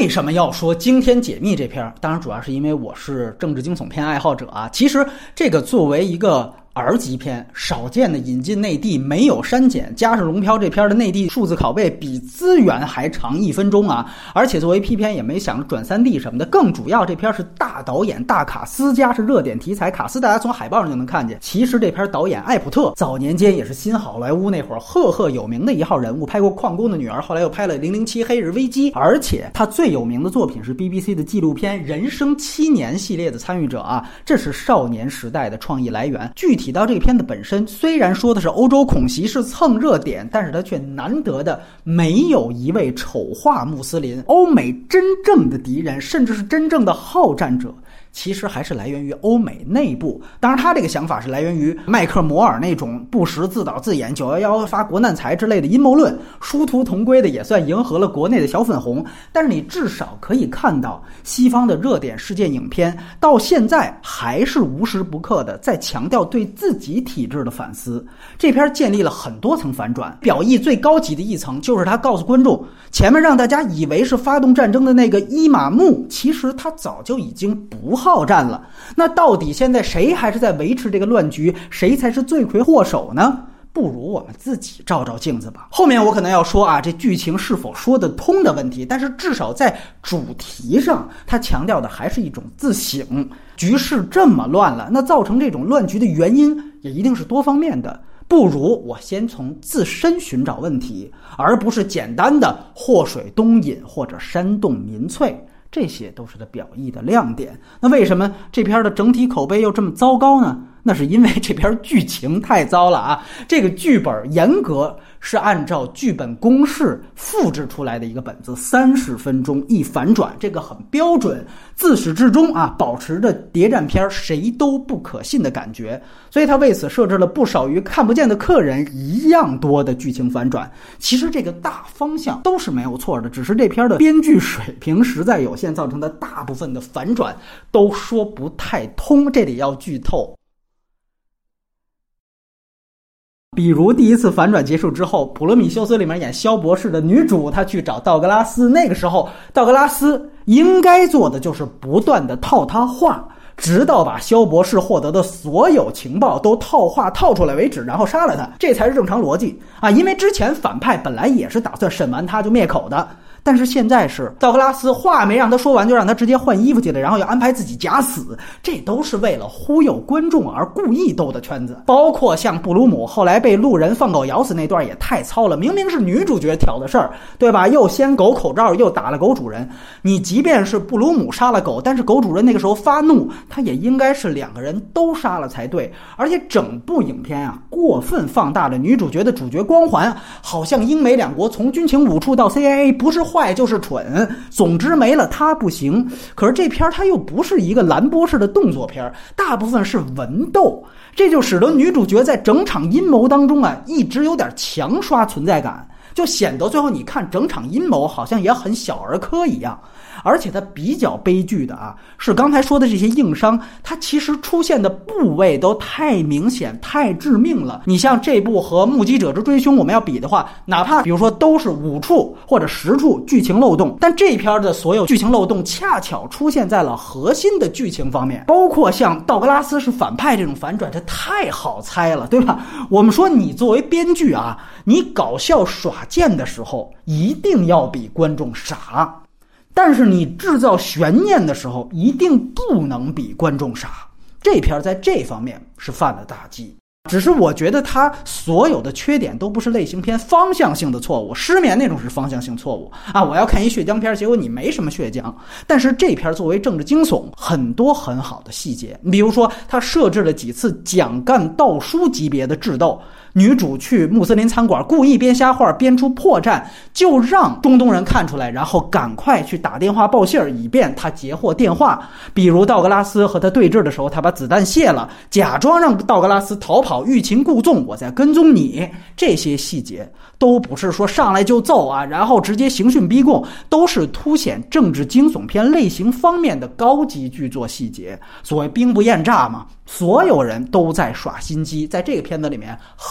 为什么要说惊天解密这篇？当然主要是因为我是政治惊悚片爱好者啊。其实这个作为一个R级片，少见的引进内地，没有删减，加上龙飘这片的内地数字拷贝比资源还长1分钟啊！而且作为 P 片也没想着转3D 什么的，更主要这片是大导演大卡司加是热点题材，卡司大家从海报上就能看见。其实这片导演艾普特早年间也是新好莱坞那会儿赫有名的一号人物，拍过《矿工的女儿》，后来又拍了《007黑日危机》，而且他最有名的作品是 BBC 的纪录片《人生7年》系列的参与者啊，这是少年时代的创意来源。提到这个片子本身，虽然说的是欧洲恐袭是蹭热点，但是它却难得的没有一位丑化穆斯林。欧美真正的敌人，甚至是真正的好战者，其实还是来源于欧美内部。当然他这个想法是来源于麦克摩尔那种不实自导自演911发国难财之类的阴谋论，殊途同归的也算迎合了国内的小粉红。但是你至少可以看到西方的热点事件影片到现在还是无时不刻的在强调对自己体制的反思。这篇建立了很多层反转，表意最高级的一层就是他告诉观众，前面让大家以为是发动战争的那个伊玛目，其实他早就已经不好战了。那到底现在谁还是在维持这个乱局，谁才是罪魁祸首呢？不如我们自己照照镜子吧。后面我可能要说啊，这剧情是否说得通的问题，但是至少在主题上，他强调的还是一种自省。局势这么乱了，那造成这种乱局的原因也一定是多方面的。不如我先从自身寻找问题，而不是简单的祸水东引或者煽动民粹。这些都是它表意的亮点。那为什么这片的整体口碑又这么糟糕呢？那是因为这片剧情太糟了啊！这个剧本严格是按照剧本公式复制出来的一个本子，30分钟一反转，这个很标准，自始至终啊，保持着谍战片谁都不可信的感觉。所以他为此设置了不少于看不见的客人一样多的剧情反转。其实这个大方向都是没有错的，只是这片的编剧水平实在有限，造成的大部分的反转都说不太通，这里要剧透。比如第一次反转结束之后，普罗米修斯里面演肖博士的女主，她去找道格拉斯，那个时候道格拉斯应该做的就是不断的套他话，直到把肖博士获得的所有情报都套话套出来为止，然后杀了他，这才是正常逻辑啊！因为之前反派本来也是打算审完他就灭口的，但是现在是道格拉斯话没让他说完就让他直接换衣服去了，然后要安排自己假死，这都是为了忽悠观众而故意兜的圈子。包括像布鲁姆后来被路人放狗咬死那段也太糙了，明明是女主角挑的事儿，对吧？又掀狗口罩又打了狗主人。你即便是布鲁姆杀了狗，但是狗主人那个时候发怒，他也应该是2个人都杀了才对。而且整部影片啊，过分放大了女主角的主角光环，好像英美两国从军情5处到 CIA 不是坏就是蠢，总之没了他不行。可是这片他又不是一个兰博式的动作片，大部分是文斗，这就使得女主角在整场阴谋当中啊，一直有点强刷存在感，就显得最后你看整场阴谋好像也很小儿科一样。而且它比较悲剧的啊，是刚才说的这些硬伤，它其实出现的部位都太明显太致命了。你像这部和目击者之追凶我们要比的话，哪怕比如说都是5处或者10处剧情漏洞，但这片的所有剧情漏洞恰巧出现在了核心的剧情方面，包括像道格拉斯是反派这种反转，这太好猜了，对吧？我们说你作为编剧啊，你搞笑耍贱的时候一定要比观众傻，但是你制造悬念的时候一定不能比观众傻。这片在这方面是犯了大忌。只是我觉得它所有的缺点都不是类型片方向性的错误，失眠那种是方向性错误啊！我要看一血浆片，结果你没什么血浆。但是这片作为政治惊悚，很多很好的细节，比如说它设置了几次蒋干盗书级别的智斗，女主去穆斯林餐馆故意编瞎话编出破绽，就让中东人看出来，然后赶快去打电话报信儿，以便他截获电话。比如道格拉斯和他对峙的时候，他把子弹卸了，假装让道格拉斯逃跑，欲擒故纵，我在跟踪你。这些细节都不是说上来就揍啊，然后直接刑讯逼供，都是凸显政治惊悚片类型方面的高级剧作细节。所谓兵不厌诈嘛，所有人都在耍心机，在这个片子里面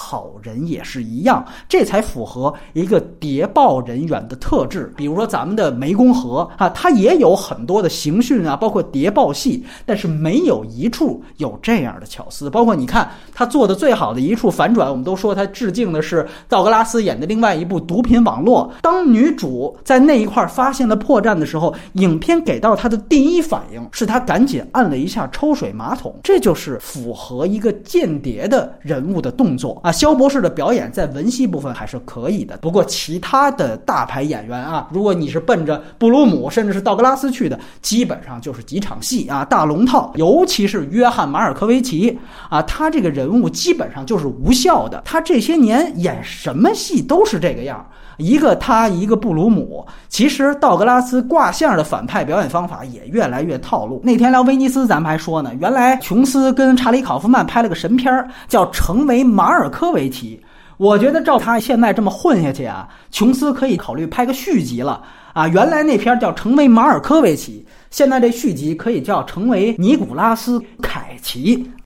好人也是一样，这才符合一个谍报人员的特质。比如说咱们的湄公河啊，它也有很多的刑讯啊，包括谍报戏，但是没有一处有这样的巧思。包括你看他做的最好的一处反转，我们都说他致敬的是道格拉斯演的另外一部《毒品网络》。当女主在那一块发现了破绽的时候，影片给到她的第一反应是她赶紧按了一下抽水马桶，这就是符合一个间谍的人物的动作啊。肖博士的表演在文戏部分还是可以的，不过其他的大牌演员啊，如果你是奔着布鲁姆甚至是道格拉斯去的，基本上就是几场戏啊，大龙套。尤其是约翰马尔科维奇啊，他这个人物基本上就是无效的，他这些年演什么戏都是这个样，一个他一个布鲁姆。其实道格拉斯挂相的反派表演方法也越来越套路。那天聊威尼斯咱们还说呢，原来琼斯跟查理考夫曼拍了个神片叫《成为马尔科维奇》，我觉得照他现在这么混下去啊，琼斯可以考虑拍个续集了啊。原来那片叫《成为马尔科维奇》，现在这续集可以叫《成为尼古拉斯凯奇》。